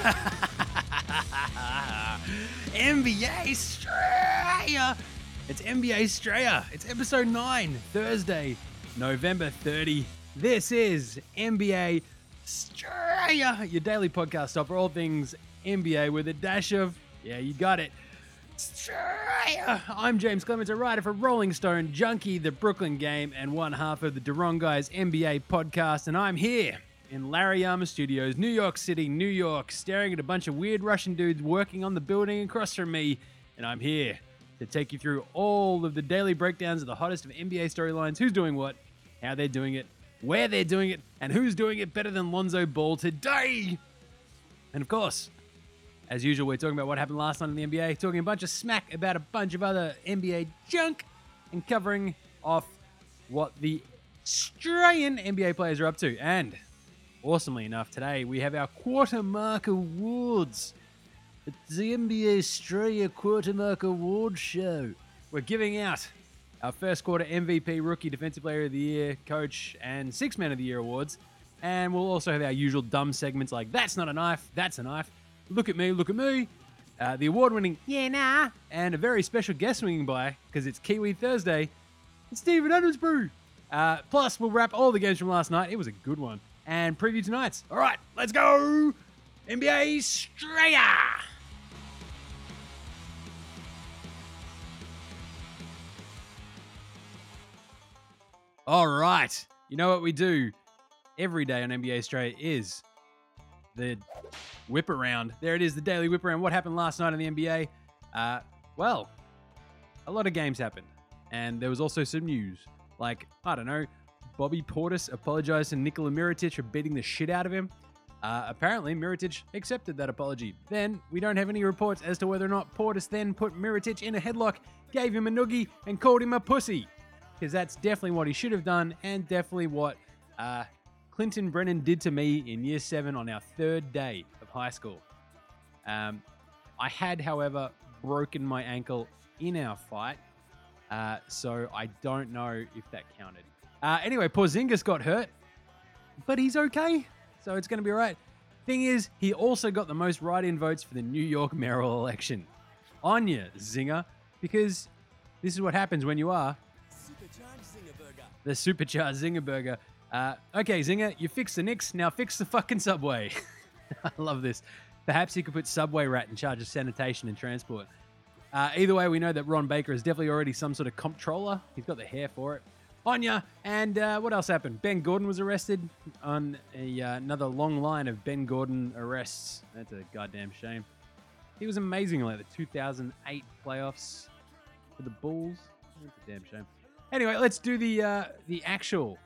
NBA Australia. It's NBA Australia. It's episode 9, Thursday, November 30. This is NBA Australia, your daily podcast stop for all things NBA with a dash of, yeah, you got it, Australia. I'm James Clements, a writer for Rolling Stone, Junkie, The Brooklyn Game, and one half of the Durong Guys NBA podcast, and I'm here in Larryama Studios, New York City, New York, staring at a bunch of weird Russian dudes working on the building across from me, and I'm here to take you through all of the daily breakdowns of the hottest of NBA storylines, who's doing what, how they're doing it, where they're doing it, and who's doing it better than Lonzo Ball today. And of course, as usual, we're talking about what happened last night in the NBA, talking a bunch of smack about a bunch of other NBA junk, and covering off what the Australian NBA players are up to. And awesomely enough, today we have our Quartermark Awards. It's the NBA Australia Quartermark Awards show. We're giving out our first quarter MVP, Rookie, Defensive Player of the Year, Coach, and Sixth Man of the Year awards. And we'll also have our usual dumb segments like That's Not a Knife, That's a Knife, Look at Me, Look at Me, the award-winning Yeah Nah, and a very special guest swinging by, because it's Kiwi Thursday, it's Stephen Adamsbury. Plus, we'll wrap all the games from last night. It was a good one. And preview tonight's. All right, let's go! NBA Australia! All right. You know what we do every day on NBA Australia is the whip around. There it is, the daily whip around. What happened last night in the NBA? Well, a lot of games happened. And there was also some news. Like, I don't know, Bobby Portis apologized to Nikola Mirotic for beating the shit out of him. Apparently, Mirotic accepted that apology. Then, we don't have any reports as to whether or not Portis then put Mirotic in a headlock, gave him a noogie, and called him a pussy. Because that's definitely what he should have done, and definitely what Clinton Brennan did to me in Year 7 on our third day of high school. I had, however, broken my ankle in our fight, so I don't know if that counted. Anyway, Porzingis got hurt, but he's okay, so it's going to be all right. Thing is, he also got the most write-in votes for the New York mayoral election. On ya, Zinger, because this is what happens when you are the Supercharged Zinger Burger. Okay, Zinger, you fixed the Knicks, now fix the fucking Subway. I love this. Perhaps you could put Subway Rat in charge of sanitation and transport. Either way, we know that Ron Baker is definitely already some sort of comptroller. He's got the hair for it. Anya, and what else happened? Ben Gordon was arrested on another long line of Ben Gordon arrests. That's a goddamn shame. He was amazing in like the 2008 playoffs for the Bulls. That's a damn shame. Anyway, let's do the actual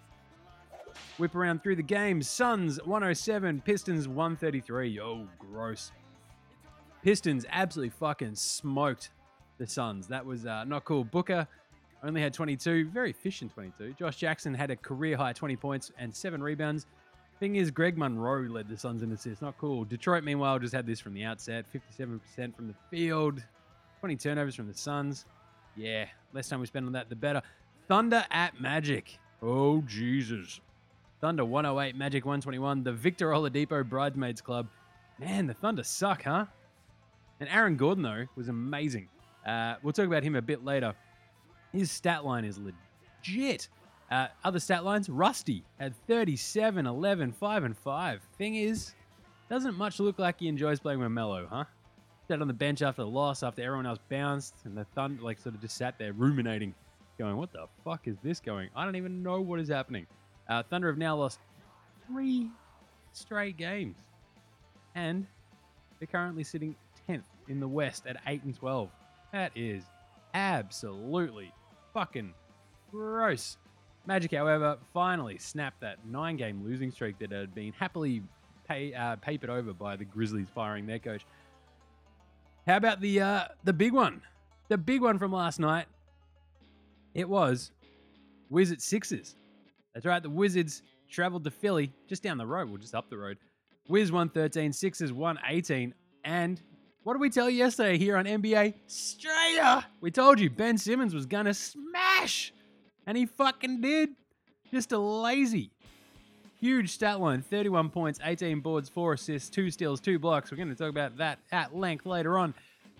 whip around through the games. Suns 107, Pistons 133. Yo, gross. Pistons absolutely fucking smoked the Suns. That was not cool. Booker only had 22, very efficient 22. Josh Jackson had a career-high 20 points and 7 rebounds. Thing is, Greg Monroe led the Suns in assists. Not cool. Detroit, meanwhile, just had this from the outset. 57% from the field. 20 turnovers from the Suns. Yeah, less time we spend on that, the better. Thunder at Magic. Oh, Jesus. Thunder 108, Magic 121. The Victor Oladipo Bridesmaids Club. Man, the Thunder suck, huh? And Aaron Gordon, though, was amazing. We'll talk about him a bit later. His stat line is legit. Other stat lines, Rusty had 37, 11, 5, and 5. Thing is, doesn't much look like he enjoys playing with Melo, huh? Sat on the bench after the loss, after everyone else bounced, and the Thunder sort of just sat there ruminating, going, what the fuck is this going? I don't even know what is happening. Thunder have now lost 3 straight games. And they're currently sitting 10th in the West at 8-12. That is absolutely fucking gross. Magic, however, finally snapped that 9-game losing streak that had been happily papered over by the Grizzlies firing their coach. How about the big one? The big one from last night. It was Wizards Sixers. That's right, the Wizards traveled to Philly, just down the road, well, just up the road. Wiz 113, Sixers 118, and what did we tell you yesterday here on NBA Australia? We told you Ben Simmons was gonna smash, and he fucking did. Just a lazy Huge stat line, 31 points, 18 boards, 4 assists, 2 steals, 2 blocks. We're going to talk about that at length later on.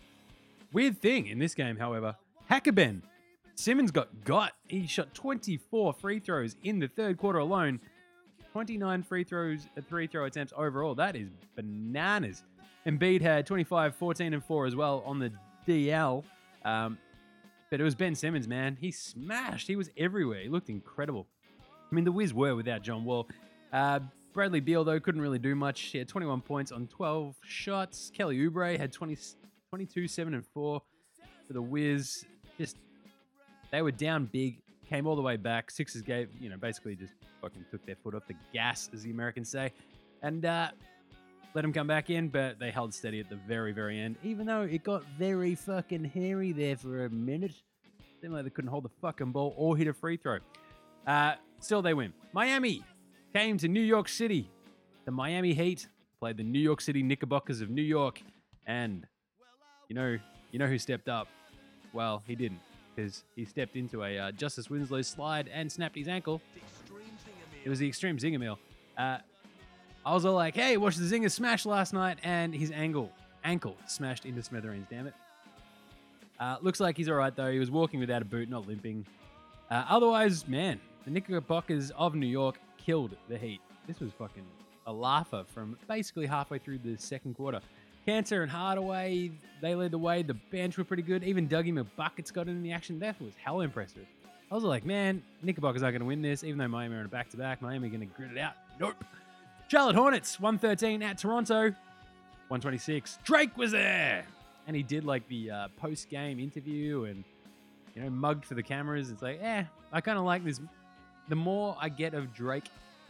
Weird thing in this game, however, Hackeben. Simmons got. He shot 24 free throws in the third quarter alone. 29 free throw attempts overall. That is bananas. Embiid had 25, 14, and 4 as well on the DL. But it was Ben Simmons, man. He smashed. He was everywhere. He looked incredible. I mean, the Wiz were without John Wall. Bradley Beal, though, couldn't really do much. He had 21 points on 12 shots. Kelly Oubre had 22, 7, and 4 for the Wiz. They were down big, came all the way back. Sixers gave, basically just fucking took their foot off the gas, as the Americans say, and let them come back in, but they held steady at the very, very end, even though it got very fucking hairy there for a minute. Seemed like they couldn't hold the fucking ball or hit a free throw. Still, they win. Miami came to New York City. The Miami Heat played the New York City Knickerbockers of New York, and you know who stepped up? Well, he didn't, because he stepped into a Justice Winslow slide and snapped his ankle. It was the Extreme Zinger Meal. I was all like, hey, watch the Zinger smash last night, and his ankle smashed into smithereens, damn it. Looks like he's all right, though. He was walking without a boot, not limping. Otherwise, man, the Knickerbockers of New York killed the Heat. This was fucking a laugher from basically halfway through the second quarter. Cantor and Hardaway, they led the way. The bench were pretty good. Even Dougie McBuckets got in the action. That was hella impressive. I was like, man, Knickerbockers aren't going to win this, even though Miami are in a back-to-back. Miami are going to grit it out. Nope. Charlotte Hornets, 113 at Toronto, 126. Drake was there! And he did like the post-game interview and, mugged for the cameras. It's like, I kind of like this. The more I get of Drake,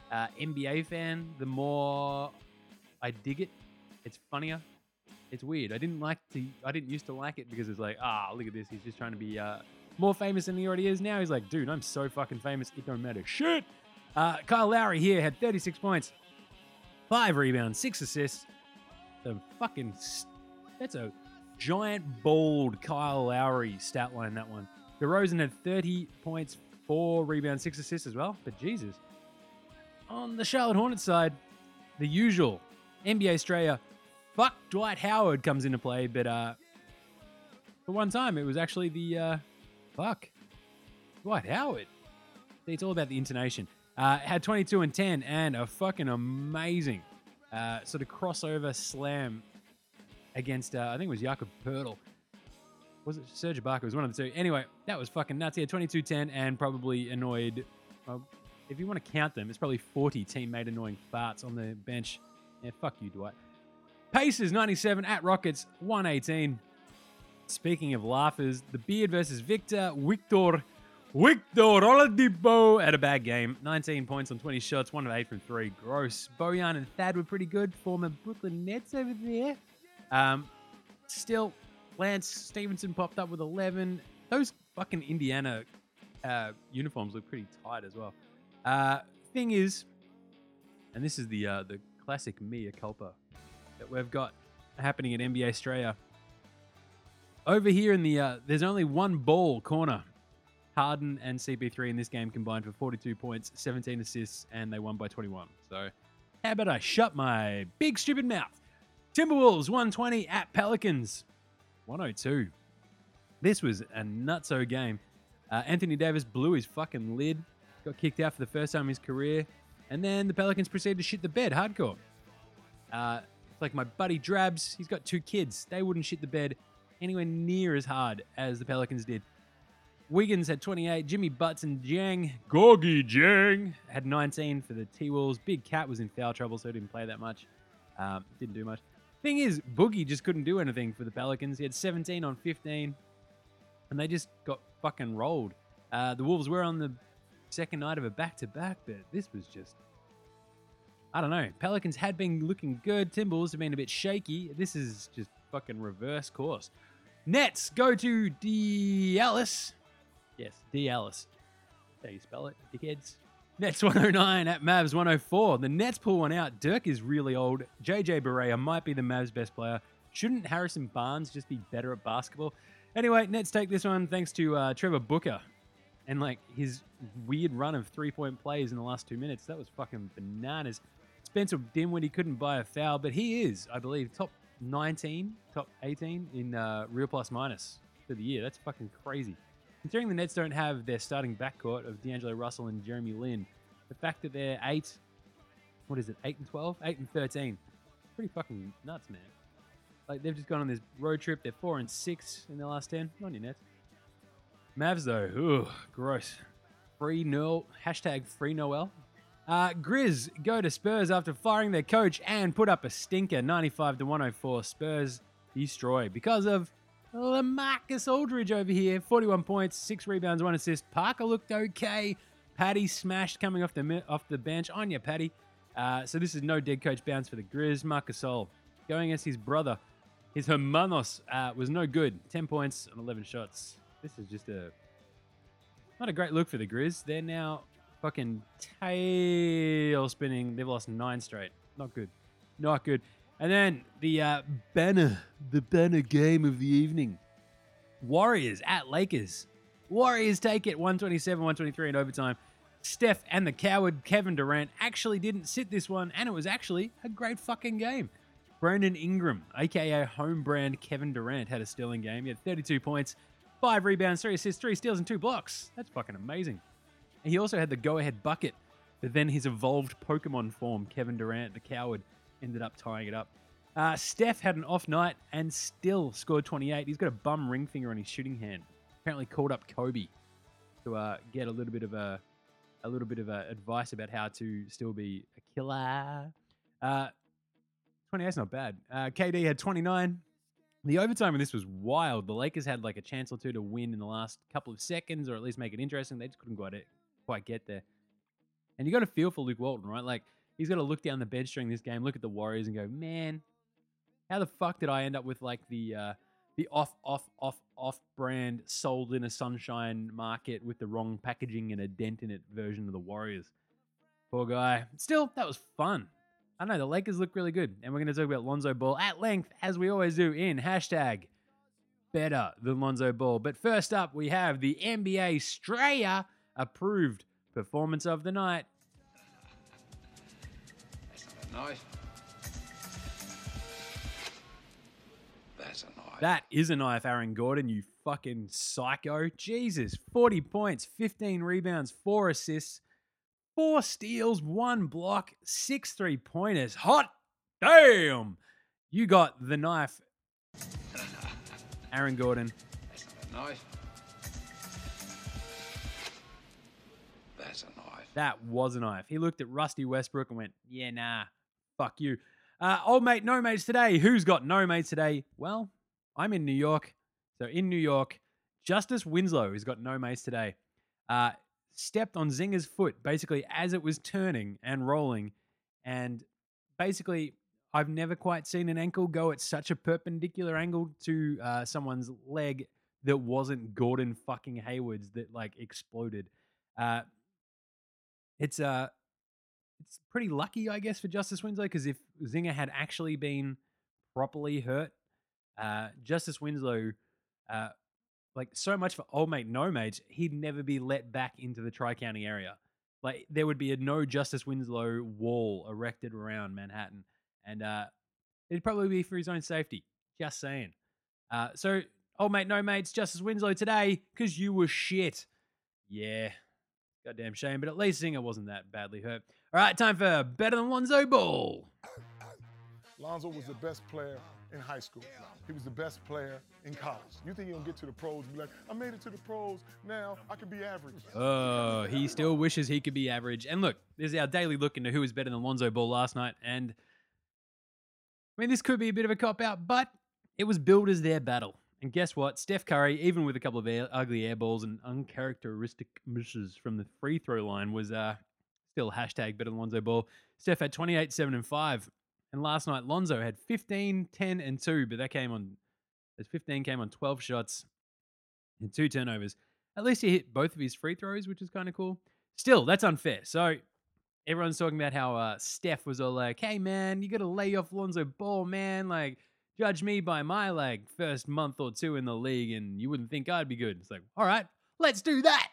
NBA fan, the more I dig it. It's funnier. It's weird. I didn't used to like it because it's like, look at this. He's just trying to be more famous than he already is. Now he's like, dude, I'm so fucking famous. It don't matter. Shit. Kyle Lowry here had 36 points, 5 rebounds, 6 assists. That's a giant, bold Kyle Lowry stat line, that one. DeRozan had 30 points, 4 rebounds, 6 assists as well. But Jesus. On the Charlotte Hornets side, the usual NBA Australia, fuck Dwight Howard comes into play. But for one time, it was actually the fuck Dwight Howard. See, it's all about the intonation. Had 22 and 10 and a fucking amazing sort of crossover slam against, I think it was Jakob Poeltl. Was it Serge Ibaka? It was one of the two. Anyway, that was fucking nuts. He had 22-10 and probably annoyed, if you want to count them, it's probably 40 teammate annoying farts on the bench. Yeah, fuck you, Dwight. Pacers 97 at Rockets 118. Speaking of laughers, the Beard versus Victor Oladipo had a bad game. 19 points on 20 shots, 1 of 8 from 3. Gross. Bojan and Thad were pretty good. Former Brooklyn Nets over there. Still, Lance Stevenson popped up with 11. Those fucking Indiana uniforms look pretty tight as well. Thing is, and this is the classic mea culpa that we've got happening at NBA Australia. Over here in the, there's only one ball corner. Harden and CP3 in this game combined for 42 points, 17 assists, and they won by 21. So how about I shut my big stupid mouth? Timberwolves 120 at Pelicans 102. This was a nutso game. Anthony Davis blew his fucking lid, got kicked out for the first time in his career, and then the Pelicans proceeded to shit the bed hardcore. Like my buddy Drabs, he's got 2 kids. They wouldn't shit the bed anywhere near as hard as the Pelicans did. Wiggins had 28. Jimmy Butts and Gorgie Jang, had 19 for the T-Wolves. Big Cat was in foul trouble, so didn't play that much. Didn't do much. Thing is, Boogie just couldn't do anything for the Pelicans. He had 17 on 15, and they just got fucking rolled. The Wolves were on the second night of a back-to-back, but this was just, I don't know. Pelicans had been looking good. Timberwolves have been a bit shaky. This is just fucking reverse course. Nets go to D. Ellis. Yes, D. Ellis. That's how you spell it, dickheads. Nets 109 at Mavs 104. The Nets pull one out. Dirk is really old. JJ Barea might be the Mavs' best player. Shouldn't Harrison Barnes just be better at basketball? Anyway, Nets take this one thanks to Trevor Booker. And like his weird run of 3-point plays in the last 2 minutes, that was fucking bananas. Spencer Dinwiddie couldn't buy a foul, but he is, I believe, top 19, top 18 in real plus minus for the year. That's fucking crazy. Considering the Nets don't have their starting backcourt of D'Angelo Russell and Jeremy Lin, the fact that they're 8 and 12? 8 and 13. Pretty fucking nuts, man. Like, they've just gone on this road trip. They're 4 and 6 in their last 10. Not on your Nets. Mavs, though. Ooh, gross. Free Noel. Hashtag free Noel. Grizz go to Spurs after firing their coach and put up a stinker, 95-104. Spurs destroy because of LaMarcus Aldridge over here. 41 points, 6 rebounds, 1 assist. Parker looked okay. Patty smashed coming off the bench. On ya, Patty. So this is no dead coach bounce for the Grizz. Marc Gasol going against his brother. His hermanos was no good. 10 points on 11 shots. This is just not a great look for the Grizz. They're now fucking tail spinning. They've lost 9 straight. Not good. Not good. And then the banner game of the evening. Warriors at Lakers. Warriors take it 127-123 in overtime. Steph and the coward Kevin Durant actually didn't sit this one, and it was actually a great fucking game. Brandon Ingram, aka home brand Kevin Durant, had a sterling game. He had 32 points, 5 rebounds, 3 assists, 3 steals, and 2 blocks. That's fucking amazing. And he also had the go-ahead bucket, but then his evolved Pokemon form, Kevin Durant, the coward, ended up tying it up. Steph had an off night and still scored 28. He's got a bum ring finger on his shooting hand. Apparently called up Kobe to get a little bit of advice about how to still be a killer. 28's not bad. KD had 29. The overtime of this was wild. The Lakers had like a chance or two to win in the last couple of seconds, or at least make it interesting. They just couldn't quite get there. And you got to feel for Luke Walton, right? Like, he's got to look down the bench during this game, look at the Warriors, and go, man, how the fuck did I end up with like the off brand sold in a sunshine market with the wrong packaging and a dent in it version of the Warriors? Poor guy. Still, that was fun. I know, the Lakers look really good. And we're going to talk about Lonzo Ball at length, as we always do, in hashtag better than Lonzo Ball. But first up, we have the NBA Straya approved performance of the night. That's not a knife. That's a knife. That is a knife, Aaron Gordon, you fucking psycho. Jesus, 40 points, 15 rebounds, 4 assists, 4 steals, 1 block, 6 3-pointers. Hot damn! You got the knife, Aaron Gordon. That's not a knife. That's a knife. That was a knife. He looked at Rusty Westbrook and went, yeah, nah, fuck you. Old mate, no mates today. Who's got no mates today? Well, I'm in New York. So in New York, Justice Winslow has got no mates today. Stepped on Zinger's foot basically as it was turning and rolling. And basically, I've never quite seen an ankle go at such a perpendicular angle to someone's leg that wasn't Gordon fucking Hayward's that like exploded. It's pretty lucky, I guess, for Justice Winslow, because if Zinger had actually been properly hurt, Justice Winslow, like so much for old mate, no mates, he'd never be let back into the Tri-County area. Like there would be a no Justice Winslow wall erected around Manhattan, and it'd probably be for his own safety. Just saying. So old mate, no mates, Justice Winslow today, because you were shit. Yeah. Goddamn shame, but at least Zinger wasn't that badly hurt. All right, time for Better Than Lonzo Ball. Lonzo was the best player in high school. He was the best player in college. You think he'll get to the pros and be like, I made it to the pros, now I can be average. Oh, he still wishes he could be average. And look, this is our daily look into who was better than Lonzo Ball last night. And I mean, this could be a bit of a cop-out, but it was billed as their battle. And guess what? Steph Curry, even with a couple of ugly air balls and uncharacteristic misses from the free throw line, was still hashtag better than Lonzo Ball. Steph had 28, 7, and 5. And last night, Lonzo had 15, 10, and 2, but his 15 came on 12 shots and 2 turnovers. At least he hit both of his free throws, which is kind of cool. Still, that's unfair. So everyone's talking about how Steph was all like, hey, man, you got to lay off Lonzo Ball, man. Like, judge me by my like first month or two in the league and you wouldn't think I'd be good. It's like, all right, let's do that.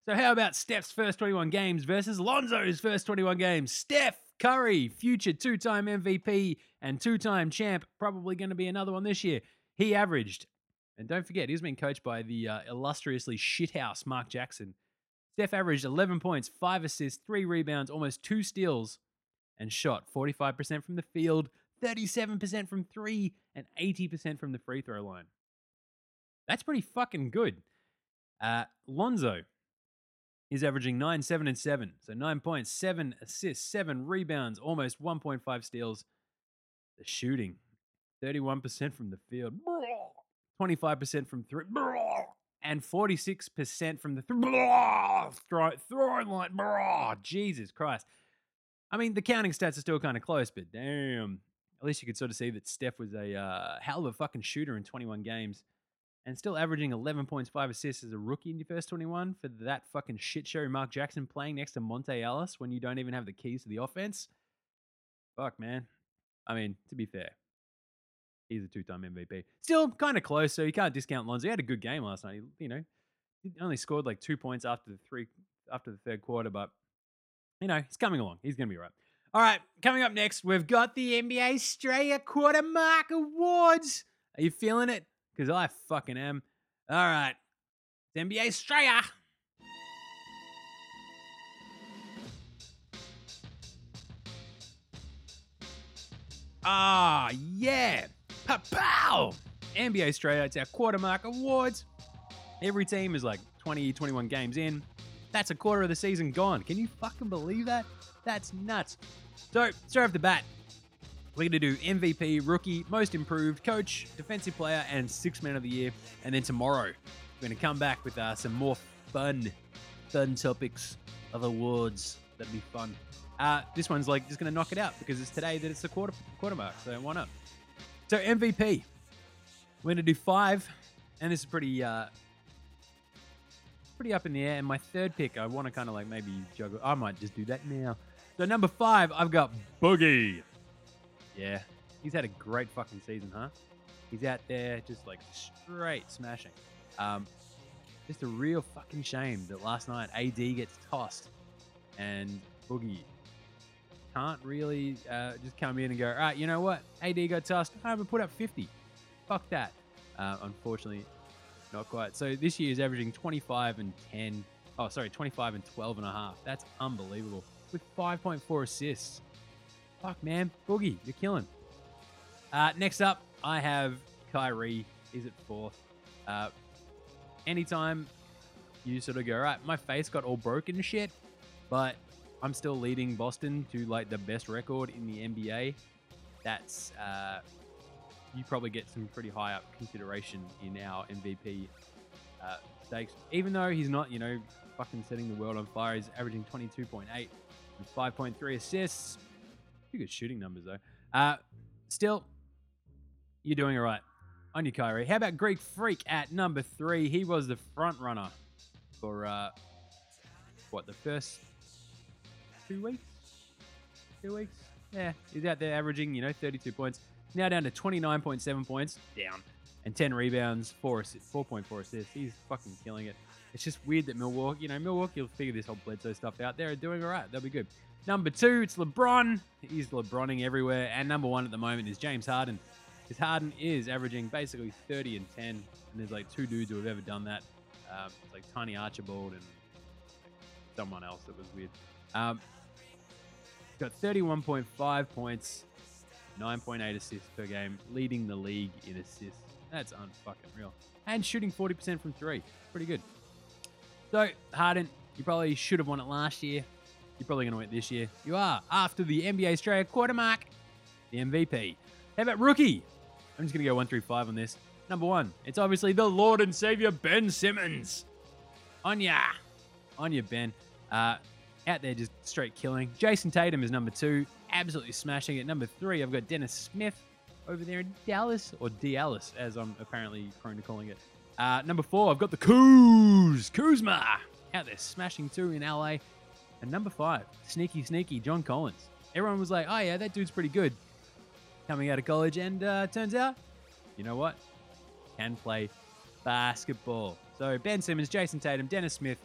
So how about Steph's first 21 games versus Lonzo's first 21 games? Steph Curry, future 2-time MVP and 2-time champ, probably going to be another one this year. He averaged, and don't forget, he's been coached by the illustriously shithouse Mark Jackson. Steph averaged 11 points, 5 assists, 3 rebounds, almost 2 steals, and shot 45% from the field, 37% from 3, and 80% from the free throw line. That's pretty fucking good. Lonzo is averaging 9, 7, and 7. So 9 points, 7 assists, 7 rebounds, almost 1.5 steals. The shooting, 31% from the field, 25% from 3, and 46% from the throwing line. Jesus Christ. I mean, the counting stats are still kind of close, but damn. At least you could sort of see that Steph was a hell of a fucking shooter in 21 games and still averaging 11 points, 5 assists as a rookie in your first 21 for that fucking shit show Mark Jackson playing next to Monte Ellis when you don't even have the keys to the offense. Fuck, man. I mean, to be fair, he's a 2-time MVP. Still kind of close, so you can't discount Lonzo. He had a good game last night. He only scored like 2 points after the third quarter, but he's coming along. He's going to be all right. All right, coming up next, we've got the NBA Straya Quarter Mark Awards. Are you feeling it? Because I fucking am. All right, it's NBA Straya. Ah, yeah. Pow! NBA Straya, it's our Quarter Mark Awards. Every team is like 20, 21 games in. That's a quarter of the season gone. Can you fucking believe that? That's nuts. So, straight off the bat, we're going to do MVP, Rookie, Most Improved, Coach, Defensive Player, and Sixth Man of the Year. And then tomorrow, we're going to come back with some more fun topics of awards. That'll be fun. This one's like just going to knock it out because it's today that it's the quarter mark, so why not? So, MVP. We're going to do 5, and this is pretty up in the air. And my third pick, I want to kind of like maybe juggle. I might just do that now. So number 5, I've got Boogie. Yeah, he's had a great fucking season, huh? He's out there just like straight smashing. Just a real fucking shame that last night AD gets tossed and Boogie can't really just come in and go, all right, you know what? AD got tossed. I'm going to put up 50. Fuck that. Unfortunately, not quite. So this year is averaging 25 and 10. Oh, sorry, 25 and 12 and a half. That's unbelievable. With 5.4 assists. Fuck, man. Boogie, you're killing. Next up, I have Kyrie. He's at 4th. Anytime you sort of go, all right, my face got all broken and shit, but I'm still leading Boston to like the best record in the NBA. That's you probably get some pretty high up consideration in our MVP stakes. Even though he's not, fucking setting the world on fire, he's averaging 22.8 and 5.3 assists. Pretty good shooting numbers though. Still, you're doing all right on your Kyrie. How about Greek Freak at number 3? He was the front runner for the first 2 weeks? 2 weeks? Yeah, he's out there averaging, 32 points. Now down to 29.7 points, down, and 10 rebounds, 4.4 assists. He's fucking killing it. It's just weird that Milwaukee will figure this whole Bledsoe stuff out. They're doing all right. They'll be good. Number 2, it's LeBron. He's LeBroning everywhere. And number 1 at the moment is James Harden. Because Harden is averaging basically 30 and 10. And there's like 2 dudes who have ever done that. It's like Tiny Archibald and someone else that was weird. Got 31.5 points, 9.8 assists per game, leading the league in assists. That's unfucking real. And shooting 40% from 3. Pretty good. So, Harden, you probably should have won it last year. You're probably going to win it this year. You are, after the NBA Australia quarter mark, the MVP. How about rookie? I'm just going to go 1 through 5 on this. Number 1, it's obviously the Lord and Savior Ben Simmons. On ya, Ben. Out there just straight killing. Jason Tatum is number 2, absolutely smashing it. Number 3, I've got Dennis Smith over there in Dallas, or Dallas, as I'm apparently prone to calling it. Number 4, I've got the Kuzma, out there smashing too in LA. And number 5, sneaky, John Collins. Everyone was like, oh yeah, that dude's pretty good coming out of college, and turns out, you know what? Can play basketball. So Ben Simmons, Jason Tatum, Dennis Smith,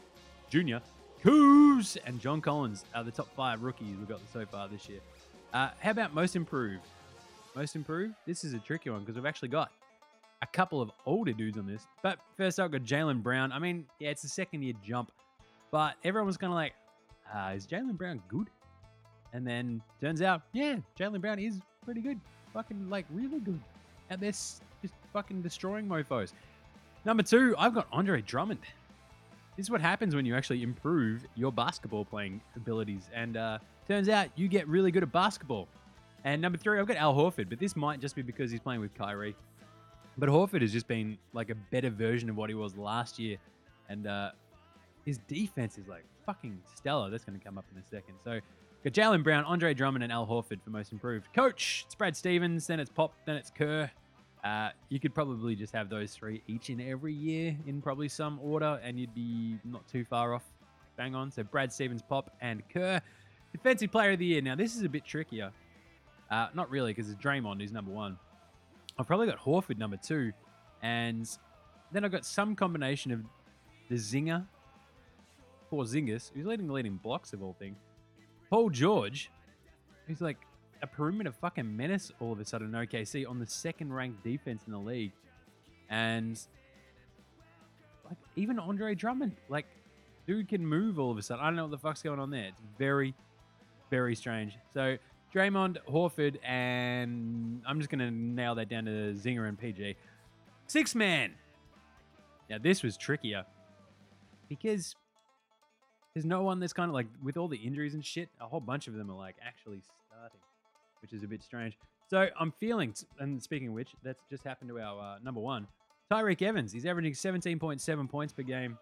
Jr., Coos, and John Collins are the top 5 rookies we've got so far this year. How about most improved? Most improved? This is a tricky one because we've actually got a couple of older dudes on this. But first up, we've got Jaylen Brown. I mean, yeah, it's a second-year jump. But everyone was kind of like, is Jaylen Brown good? And then turns out, yeah, Jaylen Brown is pretty good. Fucking, like, really good. And they're just fucking destroying mofos. Number 2, I've got Andre Drummond. This is what happens when you actually improve your basketball playing abilities. And turns out you get really good at basketball. And number 3, I've got Al Horford. But this might just be because he's playing with Kyrie. But Horford has just been like a better version of what he was last year. And his defense is like fucking stellar. That's going to come up in a second. So got Jaylen Brown, Andre Drummond, and Al Horford for most improved. Coach, it's Brad Stevens, then it's Pop, then it's Kerr. You could probably just have those 3 each and every year in probably some order, and you'd be not too far off. Bang on. So Brad Stevens, Pop, and Kerr. Defensive Player of the Year. Now, this is a bit trickier. Not really, because it's Draymond who's number 1. I've probably got Horford number 2, and then I've got some combination of the Zinger, Porzingis, who's leading the leading blocks of all things, Paul George, who's like a perimeter fucking menace all of a sudden in OKC on the 2nd-ranked defense in the league, and like even Andre Drummond, like dude can move all of a sudden. I don't know what the fuck's going on there. It's very, very strange. So Draymond, Horford, and I'm just going to nail that down to Zinger and PG. 6th man. Now, this was trickier because there's no one that's kind of like, with all the injuries and shit, a whole bunch of them are like actually starting, which is a bit strange. So I'm feeling, and speaking of which, that's just happened to our number 1, Tyreke Evans. He's averaging 17.7 points per game,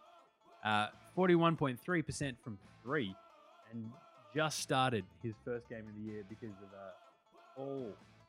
41.3% from 3, and just started his first game of the year because of all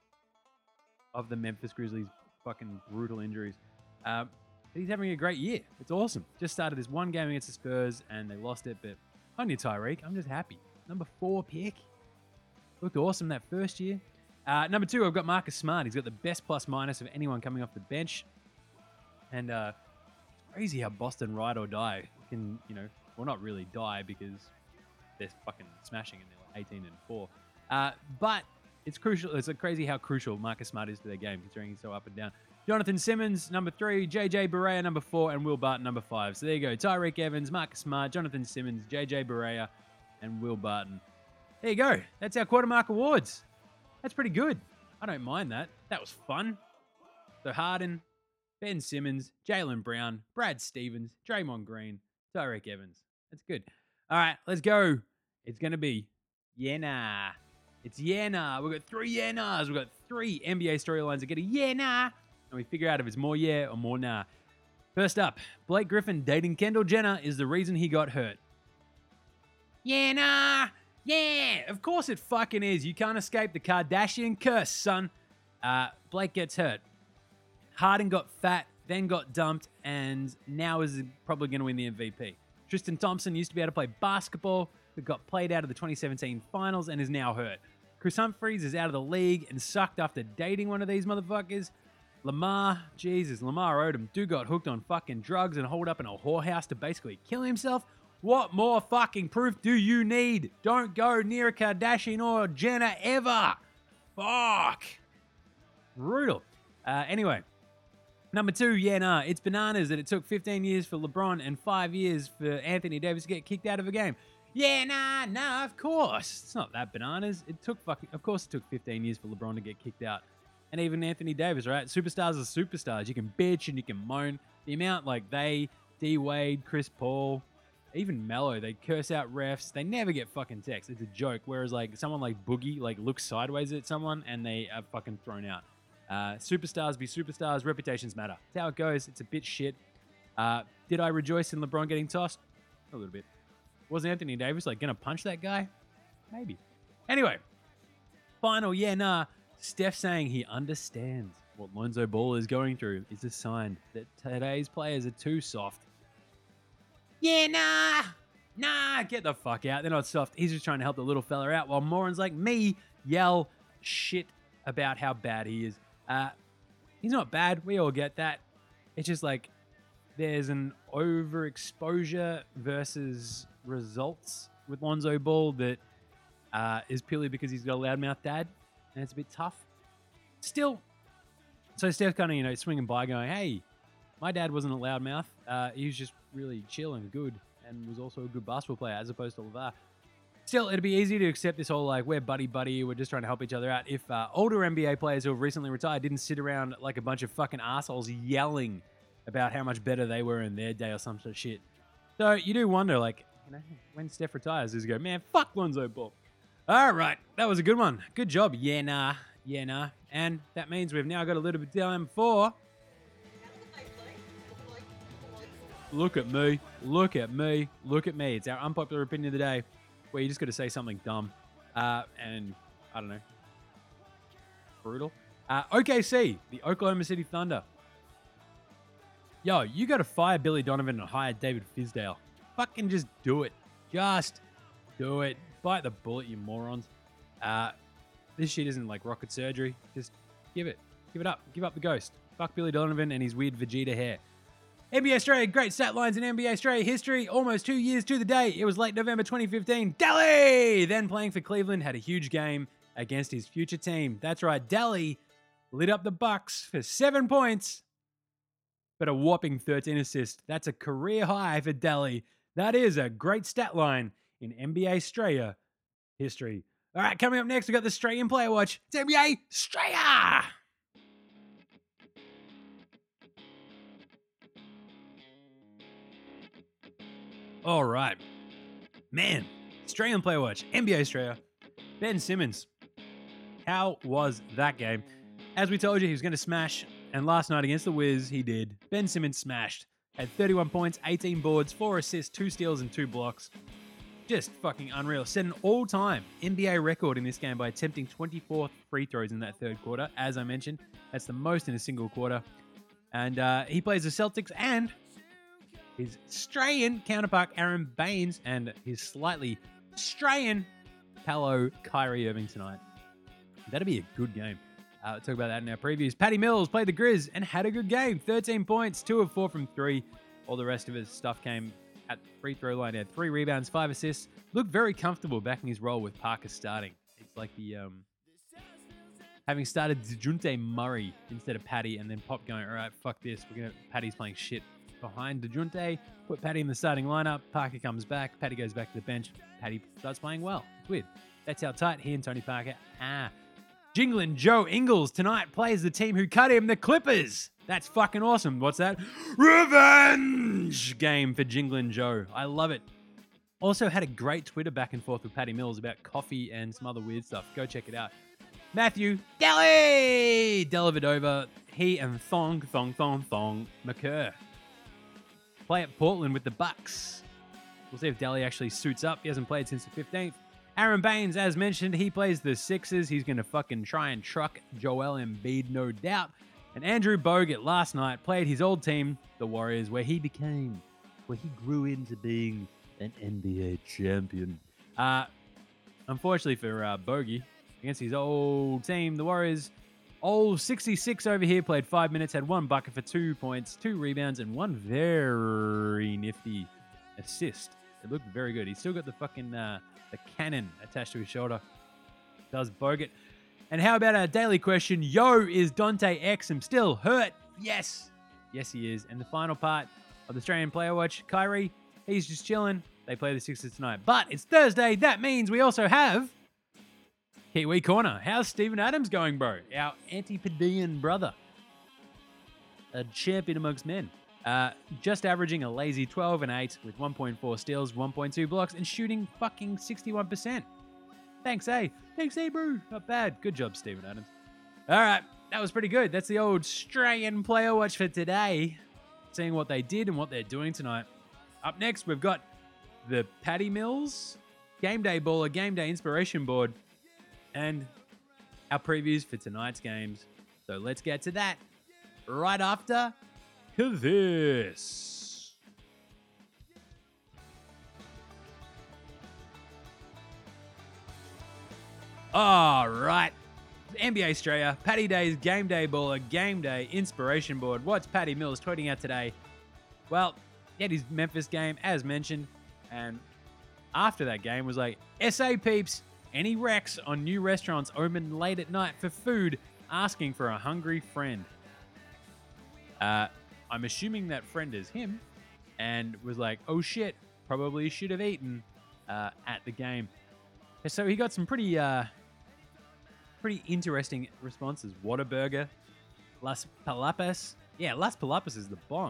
of the Memphis Grizzlies' fucking brutal injuries. He's having a great year. It's awesome. Just started his 1 game against the Spurs, and they lost it, but on your Tyreke, I'm just happy. Number 4 pick. Looked awesome that first year. Number 2, I've got Marcus Smart. He's got the best plus-minus of anyone coming off the bench. And it's crazy how Boston ride or die can, well, not really die because they're fucking smashing and they're like 18-4. But it's crucial. It's crazy how crucial Marcus Smart is to their game, considering he's so up and down. Jonathan Simmons, number 3, JJ Barea, number 4, and Will Barton, number 5. So there you go. Tyreke Evans, Marcus Smart, Jonathan Simmons, JJ Barea, and Will Barton. There you go. That's our quarter mark awards. That's pretty good. I don't mind that. That was fun. So Harden, Ben Simmons, Jaylen Brown, Brad Stevens, Draymond Green, Tyreke Evans. That's good. All right, let's go. It's going to be yeah, nah. It's yeah, nah. We've got 3 yeah, nahs. We've got 3 NBA storylines that get a yeah, nah. And we figure out if it's more yeah or more nah. First up, Blake Griffin dating Kendall Jenner is the reason he got hurt. Yeah, nah. Yeah, of course it fucking is. You can't escape the Kardashian curse, son. Blake gets hurt. Harden got fat, then got dumped, and now is probably going to win the MVP. Tristan Thompson used to be able to play basketball, but got played out of the 2017 finals and is now hurt. Chris Humphries is out of the league and sucked after dating one of these motherfuckers. Lamar Odom, dude got hooked on fucking drugs and holed up in a whorehouse to basically kill himself. What more fucking proof do you need? Don't go near a Kardashian or Jenner ever. Fuck. Brutal. Anyway, number 2, yeah, nah. It's bananas that it took 15 years for LeBron and 5 years for Anthony Davis to get kicked out of a game. Yeah, nah, of course. It's not that bananas. Of course it took 15 years for LeBron to get kicked out. And even Anthony Davis, right? Superstars are superstars. You can bitch and you can moan. The amount like D-Wade, Chris Paul, even Melo, they curse out refs. They never get fucking text. It's a joke. Whereas like someone like Boogie like looks sideways at someone and they are fucking thrown out. Superstars be superstars. Reputations matter. That's how it goes. It's a bit shit. Did I rejoice in LeBron getting tossed? A little bit. Was Anthony Davis like gonna punch that guy? Maybe. Anyway, final yeah, nah. Steph saying he understands what Lonzo Ball is going through is a sign that today's players are too soft. Yeah, nah, get the fuck out. They're not soft. He's just trying to help the little fella out while morons like me yell shit about how bad he is. He's not bad. We all get that. It's just like, there's an overexposure versus results with Lonzo Ball that is purely because he's got a loudmouth dad, and it's a bit tough. Still, so Steph kind of, swinging by going, hey, my dad wasn't a loudmouth. He was just really chill and good and was also a good basketball player as opposed to LeVar. Still, it'd be easy to accept this whole, we're buddy-buddy, we're just trying to help each other out if older NBA players who have recently retired didn't sit around like a bunch of fucking assholes yelling about how much better they were in their day or some sort of shit. So you do wonder, when Steph retires, does he go, man, fuck Lonzo Ball. All right, that was a good one. Good job. Yeah, nah. And that means we've now got a little bit of time for... Look at me. It's our unpopular opinion of the day, where you just got to say something dumb. And, I don't know, brutal. OKC, the Oklahoma City Thunder. Yo, you got to fire Billy Donovan and hire David Fizdale. Fucking just do it. Just do it. Bite the bullet, you morons. This shit isn't like rocket surgery. Just give it up. Give up the ghost. Fuck Billy Donovan and his weird Vegeta hair. NBA Australia, great stat lines in NBA Australia history. Almost 2 years to the day. It was late November 2015. Delhi, then playing for Cleveland, had a huge game against his future team. That's right, Delhi lit up the Bucks for 7 points, but a whopping 13 assists. That's a career high for Delhi. That is a great stat line in NBA Australia history. All right, coming up next, we got the Australian Player Watch. It's NBA Australia. All right. Man, Australian Player Watch, NBA Australia. Ben Simmons. How was that game? As we told you, he was going to smash, and last night against the Wiz, he did. Ben Simmons smashed. Had 31 points, 18 boards, 4 assists, 2 steals, and 2 blocks. Just fucking unreal. Set an all-time NBA record in this game by attempting 24 free throws in that third quarter. As I mentioned, that's the most in a single quarter. And he plays the Celtics and his Australian counterpart, Aaron Baines, and his slightly Australian fellow Kyrie Irving tonight. That'll be a good game. We'll talk about that in our previews. Patty Mills played the Grizz and had a good game. 13 points, 2 of 4 from 3. All the rest of his stuff came at the free throw line. He had 3 rebounds, 5 assists. Looked very comfortable backing his role with Parker starting. It's like the having started DeJounte Murray instead of Patty, and then Pop going, all right, fuck this. Patty's playing shit behind DeJounte. Put Patty in the starting lineup. Parker comes back. Patty goes back to the bench. Patty starts playing well. It's weird. That's how tight he and Tony Parker are. Jingling Joe Ingles tonight plays the team who cut him, the Clippers. That's fucking awesome. What's that? Revenge game for Jingling Joe. I love it. Also had a great Twitter back and forth with Patty Mills about coffee and some other weird stuff. Go check it out. Matthew Dellavedova, he and Thong McCurr play at Portland with the Bucks. We'll see if Delly actually suits up. He hasn't played since the 15th. Aaron Baines, as mentioned, he plays the Sixers. He's going to fucking try and truck Joel Embiid, no doubt. And Andrew Bogut last night played his old team, the Warriors, where he grew into being an NBA champion. Unfortunately for Bogey, against his old team, the Warriors, old 66 over here, played 5 minutes, had 1 bucket for 2 points, 2 rebounds, and 1 very nifty assist. It looked very good. He's still got the fucking the cannon attached to his shoulder. Does Bogut. And how about our daily question? Yo, is Dante Exum still hurt? Yes. Yes, he is. And the final part of the Australian Player Watch, Kyrie, he's just chilling. They play the Sixers tonight. But it's Thursday. That means we also have Kiwi Corner. How's Steven Adams going, bro? Our Antipodean brother. A champion amongst men. Just averaging a lazy 12 and 8 with 1.4 steals, 1.2 blocks, and shooting fucking 61%. Thanks, eh? Thanks, eh, bro? Not bad. Good job, Steven Adams. All right, that was pretty good. That's the old Australian Player Watch for today. Seeing what they did and what they're doing tonight. Up next, we've got the Patty Mills Game Day Baller, Game Day Inspiration Board, and our previews for tonight's games. So let's get to that right after this. All right. NBA Australia, Patty Day's Game Day Baller, Game Day Inspiration Board. What's Patty Mills tweeting out today? Well, he had his Memphis game, as mentioned, and after that game was like, SA peeps, any recs on new restaurants open late at night for food, asking for a hungry friend. I'm assuming that friend is him, and was like, oh shit, probably should have eaten at the game. So he got some pretty interesting responses. Whataburger, Las Palapas. Yeah, Las Palapas is the bomb.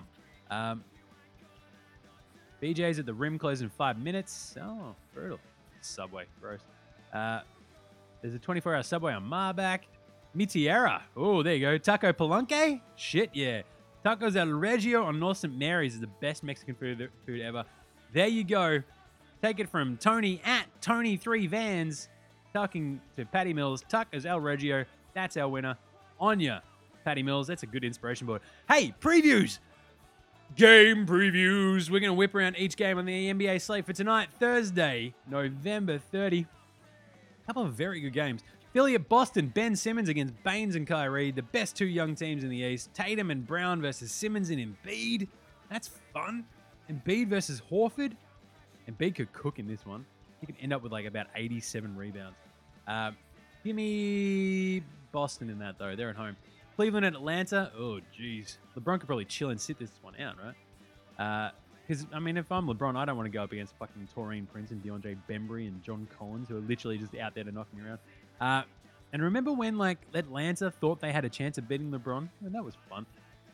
BJ's at the Rim closed in 5 minutes. Oh, brutal. Subway, gross. There's a 24-hour Subway on Marback. Mitiera. Oh, there you go. Taco Palenque? Shit, yeah. Tacos El Regio on North St. Mary's is the best Mexican food ever. There you go. Take it from Tony at Tony3Vans. Talking to Patty Mills. Tacos El Regio. That's our winner. Anya. Patty Mills. That's a good inspiration board. Hey, previews. Game previews. We're going to whip around each game on the NBA slate for tonight, Thursday, November 30. A couple of very good games. Philly at Boston. Ben Simmons against Baines and Kyrie. The best two young teams in the East. Tatum and Brown versus Simmons and Embiid. That's fun. Embiid versus Horford. Embiid could cook in this one. He could end up with like about 87 rebounds. Give me Boston in that, though. They're at home. Cleveland and Atlanta. Oh, jeez. LeBron could probably chill and sit this one out, right? Because, I mean, if I'm LeBron, I don't want to go up against fucking Taurine Prince and DeAndre Bembry and John Collins, who are literally just out there to knock me around. And remember when, like, Atlanta thought they had a chance of beating LeBron? And that was fun.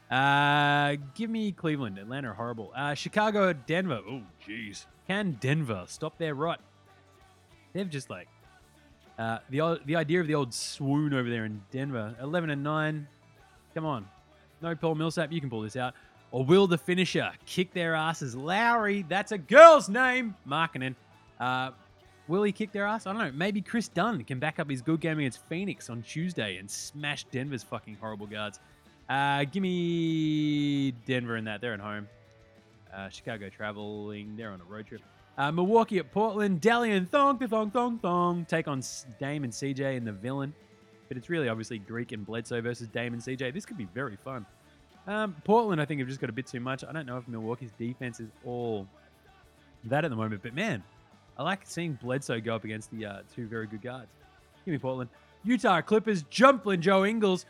Give me Cleveland. Atlanta are horrible. Chicago at Denver. Oh, jeez. Can Denver stop their rot? They've just, like... the idea of the old swoon over there in Denver. 11-9. Come on. No Paul Millsap. You can pull this out. Or will the finisher kick their asses? Lowry. That's a girl's name. Markkanen. Will he kick their ass? I don't know. Maybe Chris Dunn can back up his good game against Phoenix on Tuesday and smash Denver's fucking horrible guards. Give me Denver in that. They're at home. Chicago traveling. They're on a road trip. Milwaukee at Portland. Dalian thong. Take on Dame and CJ and the villain. But it's really obviously Greek and Bledsoe versus Dame and CJ. This could be very fun. Portland, I think, have just got a bit too much. I don't know if Milwaukee's defense is all that at the moment. But, man, I like seeing Bledsoe go up against the two very good guards. Give me Portland. Utah Clippers. Jumplin' Joe Ingles.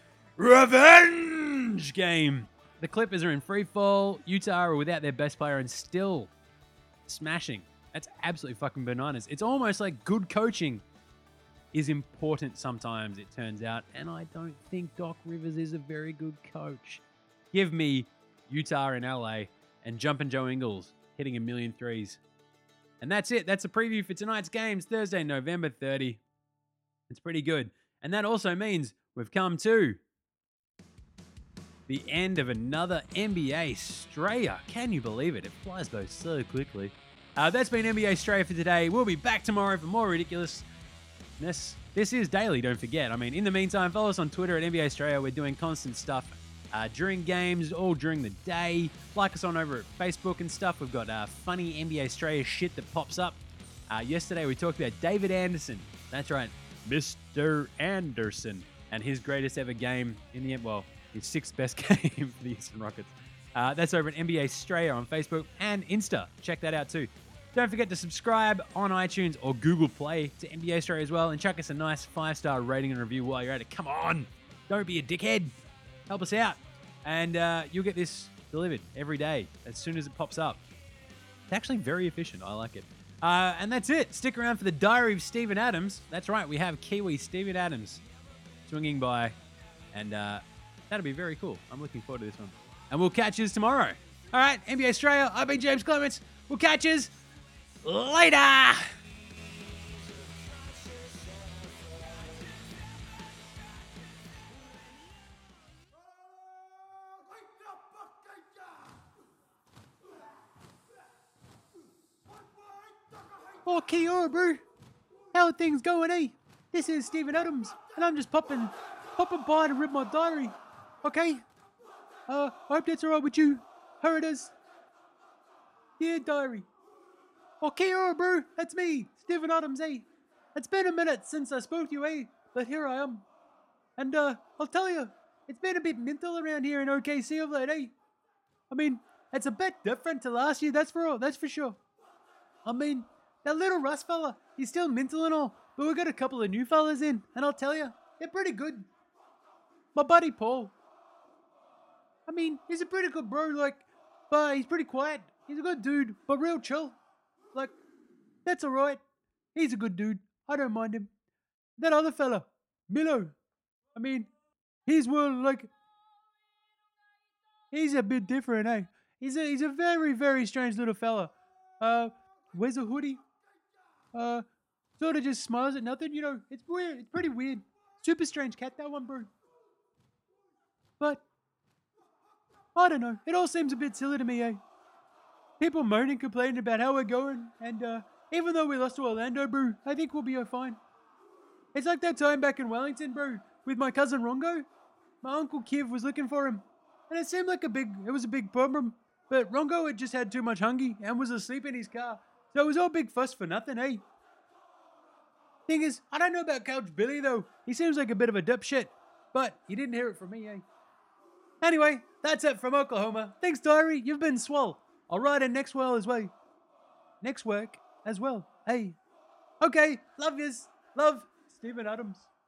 Revenge game. The Clippers are in free fall. Utah are without their best player and still smashing. That's absolutely fucking bananas. It's almost like good coaching is important sometimes, it turns out. And I don't think Doc Rivers is a very good coach. Give me Utah and LA and Jumpin' Joe Ingles hitting 1,000,000 threes. And that's it. That's a preview for tonight's games, Thursday, November 30. It's pretty good. And that also means we've come to the end of another NBA Straya. Can you believe it? It flies by so quickly. That's been NBA Straya for today. We'll be back tomorrow for more ridiculousness. This is daily, don't forget. I mean, in the meantime, follow us on Twitter at NBA Straya. We're doing constant stuff during games, all during the day. Like us on over at Facebook and stuff. We've got funny NBA Straya shit that pops up. Yesterday, we talked about David Anderson. That's right, Mr. Anderson. And his greatest ever game in the end. Well, his sixth best game for the Houston Rockets. That's over at NBA Straya on Facebook and Insta. Check that out too. Don't forget to subscribe on iTunes or Google Play to NBA Straya as well and chuck us a nice 5-star rating and review while you're at it. Come on. Don't be a dickhead. Help us out. And you'll get this delivered every day as soon as it pops up. It's actually very efficient. I like it. And that's it. Stick around for the Diary of Steven Adams. That's right. We have Kiwi Steven Adams swinging by. And that'll be very cool. I'm looking forward to this one. And we'll catch you tomorrow. All right, NBA Straya. I've been James Clements. We'll catch you later. Oh, Kia, bro. How are things going, eh? This is Steven Adams, and I'm just popping by to rip my diary. Okay? I hope that's alright with you. Here it is. Yeah, diary. Okay, alright, bro. That's me, Steven Adams, eh? It's been a minute since I spoke to you, eh? But here I am. And, I'll tell you, it's been a bit mental around here in OKC of late, eh? I mean, It's a bit different to last year, that's for sure. I mean, that little Russ fella, he's still mental and all, but we got a couple of new fellas in, and I'll tell you, they're pretty good. My buddy Paul, I mean, he's a pretty good bro, like, but he's pretty quiet. He's a good dude, but real chill. Like, that's alright. He's a good dude. I don't mind him. That other fella, Milo, I mean, he's he's a bit different, eh? He's a very, very strange little fella. Wears a hoodie. Sort of just smiles at nothing, you know. It's weird. It's pretty weird. Super strange cat, that one, bro. But I don't know. It all seems a bit silly to me, eh? People moaning, complaining about how we're going, and even though we lost to Orlando, bro, I think we'll be fine. It's like that time back in Wellington, bro, with my cousin Rongo. My uncle Kiv was looking for him, and it seemed like it was a big problem. But Rongo had just had too much hungry and was asleep in his car, so it was all big fuss for nothing, eh? Thing is, I don't know about Couch Billy though. He seems like a bit of a dipshit, but he didn't hear it from me, eh? Anyway, that's it from Oklahoma. Thanks, Diary. You've been swell. I'll write in next work as well. Hey. Okay, love yous. Love, Stephen Adams.